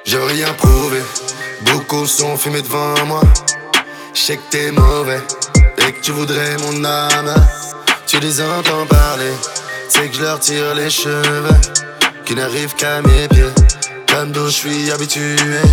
Je veux rien prouver, beaucoup sont fumés devant moi. Je sais que t'es mauvais et que tu voudrais mon âme. Tu les entends parler, c'est que je leur tire les cheveux, qui n'arrivent qu'à mes pieds, comme d'où je suis habitué.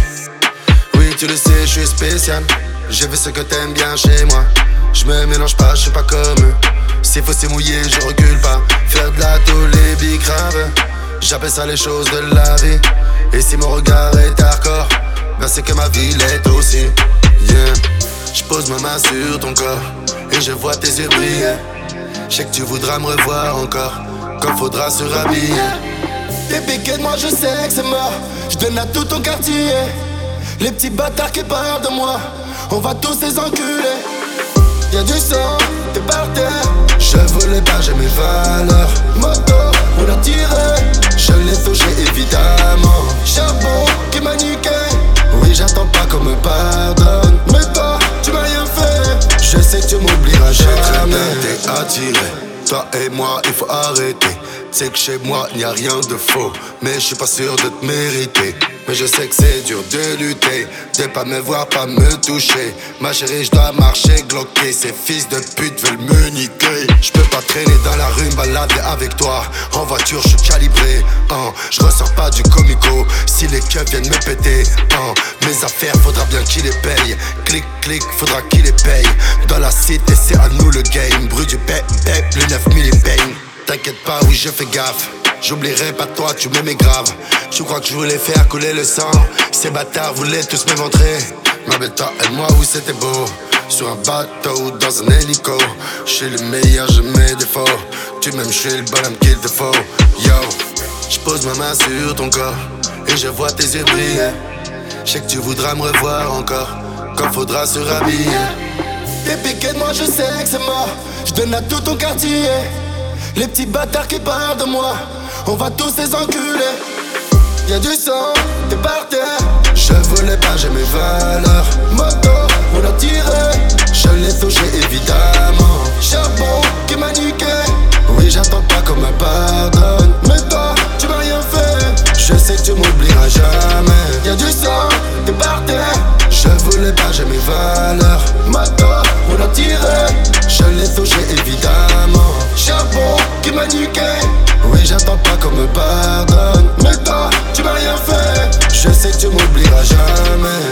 Oui, tu le sais, je suis spécial. J'ai fait ce que t'aimes bien chez moi. Je me mélange pas, je suis pas comme eux. Si faut c'est mouillé, je recule pas. Faire de la les big grave. J'appelle ça les choses de la vie. Et si mon regard est hardcore, ben c'est que ma vie l'est aussi. Yeah. Je pose ma main sur ton corps et je vois tes yeux briller. Je sais que tu voudras me revoir encore quand faudra se rhabiller. T'es piqué de moi, je sais que c'est mort. Je donne à tout ton quartier. Les petits bâtards qui parlent de moi, on va tous les enculer. Y'a du sang, t'es par terre. Je voulais pas, j'ai mes valeurs. Moto, on a tiré. Je l'ai touché évidemment. Charbon qui m'a niqué. Oui, j'attends pas qu'on me pardonne. Mais toi, tu m'as rien fait. Je sais que tu m'oublieras jamais. T'es attiré, toi et moi, il faut arrêter. C'est que chez moi, il n'y a rien de faux. Mais je suis pas sûr de te mériter. Mais je sais que c'est dur de lutter, de pas me voir, pas me toucher. Ma chérie, je dois marcher gloqué. Ces fils de pute veulent me niquer. Je peux pas traîner dans la rue, me balader avec toi. En voiture, je suis calibré. Je ressors pas du comico. Si les keufs viennent me péter, mes affaires, faudra bien qu'ils les payent. Clic, clic, faudra qu'ils les payent. Dans la cité, c'est à nous le game. Bruit du bep, bep, le 9000 est bang. T'inquiète pas, oui, je fais gaffe. J'oublierai pas toi, tu m'aimais grave. Tu crois que je voulais faire couler le sang? Ces bâtards voulaient tous m'éventrer. Ma belle, toi et moi, oui, c'était beau. Sur un bateau ou dans un hélico. Je suis le meilleur, je mes défauts. Tu m'aimes, je suis le bonhomme qu'il te faut. Yo, je pose ma main sur ton corps et je vois tes yeux briller. Je sais que tu voudras me revoir encore quand faudra se rhabiller. T'es piqué de moi, je sais que c'est mort. Je donne à tout ton quartier. Les petits bâtards qui parlent de moi, on va tous les enculer. Y'a du sang, t'es par terre. Je voulais pas, j'ai mes valeurs. Moto, on a tiré. Je l'ai touché évidemment. Charbon qui m'a niqué. Oui, j'attends pas qu'on me pardonne. Mais toi, tu m'as rien fait. Je sais que tu m'oublieras jamais. Y'a du sang, t'es par terre. Je voulais pas, j'ai mes valeurs. Moto, on a tiré. Je l'ai touché évidemment. Charbon qui m'a niqué. Oui, j'attends pas qu'on me pardonne. Mais toi, tu m'as rien fait. Je sais que tu m'oublieras jamais.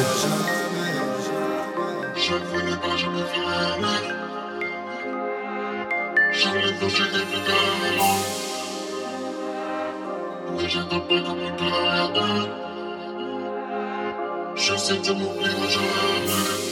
Je voulais pas, je me ferais. Je l'ai touché évidemment. Oui, j'attends pas qu'on me pardonne. Je sais que tu m'oublieras jamais.